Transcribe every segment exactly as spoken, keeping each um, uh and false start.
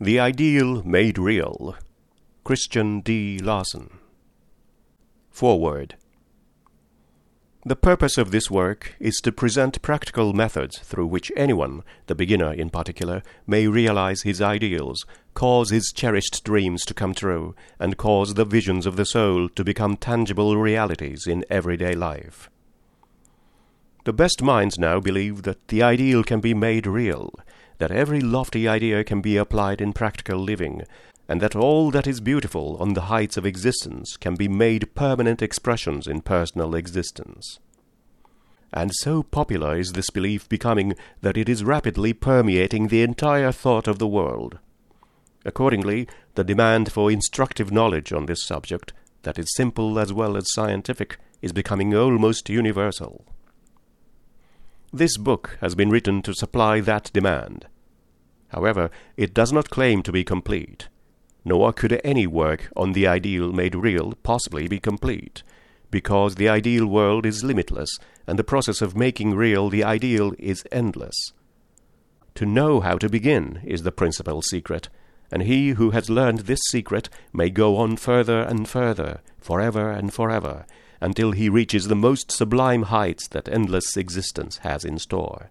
The Ideal Made Real. Christian D. Larson. Foreword. The purpose of this work is to present practical methods through which anyone, the beginner in particular, may realize his ideals, cause his cherished dreams to come true, and cause the visions of the soul to become tangible realities in everyday life. The best minds now believe that the ideal can be made real, that every lofty idea can be applied in practical living, and that all that is beautiful on the heights of existence can be made permanent expressions in personal existence. And so popular is this belief becoming that it is rapidly permeating the entire thought of the world. Accordingly, the demand for instructive knowledge on this subject, that is simple as well as scientific, is becoming almost universal. This book has been written to supply that demand. However, it does not claim to be complete, nor could any work on the ideal made real possibly be complete, because the ideal world is limitless, and the process of making real the ideal is endless. To know how to begin is the principal secret, and he who has learned this secret may go on further and further, forever and forever, until he reaches the most sublime heights that endless existence has in store.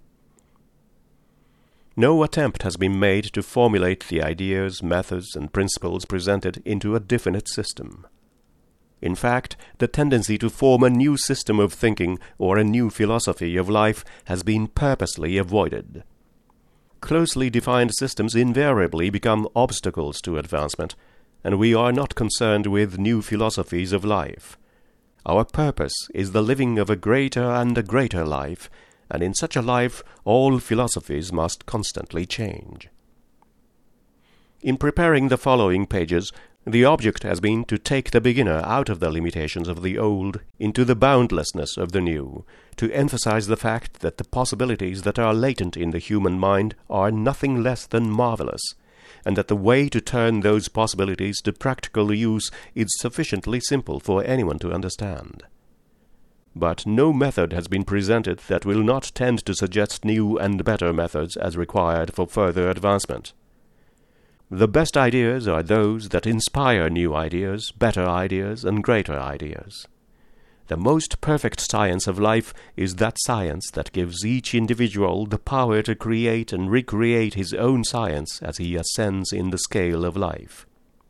No attempt has been made to formulate the ideas, methods, and principles presented into a definite system. In fact, the tendency to form a new system of thinking or a new philosophy of life has been purposely avoided. Closely defined systems invariably become obstacles to advancement, and we are not concerned with new philosophies of life. Our purpose is the living of a greater and a greater life, and in such a life all philosophies must constantly change. In preparing the following pages, the object has been to take the beginner out of the limitations of the old into the boundlessness of the new, to emphasize the fact that the possibilities that are latent in the human mind are nothing less than marvelous, and that the way to turn those possibilities to practical use is sufficiently simple for anyone to understand. But no method has been presented that will not tend to suggest new and better methods as required for further advancement. The best ideas are those that inspire new ideas, better ideas, and greater ideas. The most perfect science of life is that science that gives each individual the power to create and recreate his own science as he ascends in the scale of life.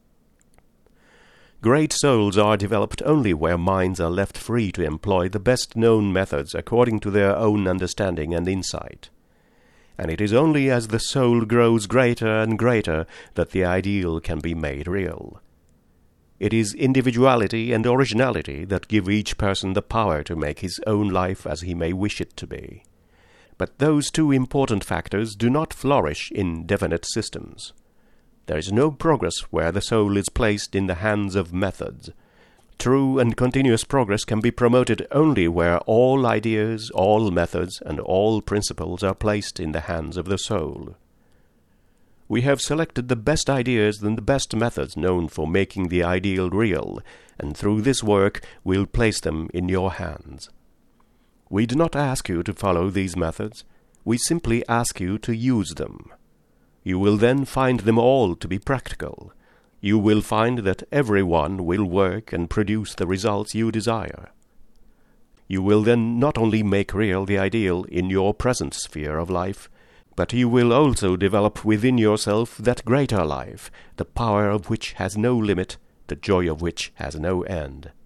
Great souls are developed only where minds are left free to employ the best-known methods according to their own understanding and insight. And it is only as the soul grows greater and greater that the ideal can be made real. It is individuality and originality that give each person the power to make his own life as he may wish it to be. But those two important factors do not flourish in definite systems. There is no progress where the soul is placed in the hands of methods. True and continuous progress can be promoted only where all ideas, all methods, and all principles are placed in the hands of the soul. We have selected the best ideas and the best methods known for making the ideal real, and through this work we'll place them in your hands. We do not ask you to follow these methods, we simply ask you to use them. You will then find them all to be practical. You will find that every one will work and produce the results you desire. You will then not only make real the ideal in your present sphere of life, but you will also develop within yourself that greater life, the power of which has no limit, the joy of which has no end.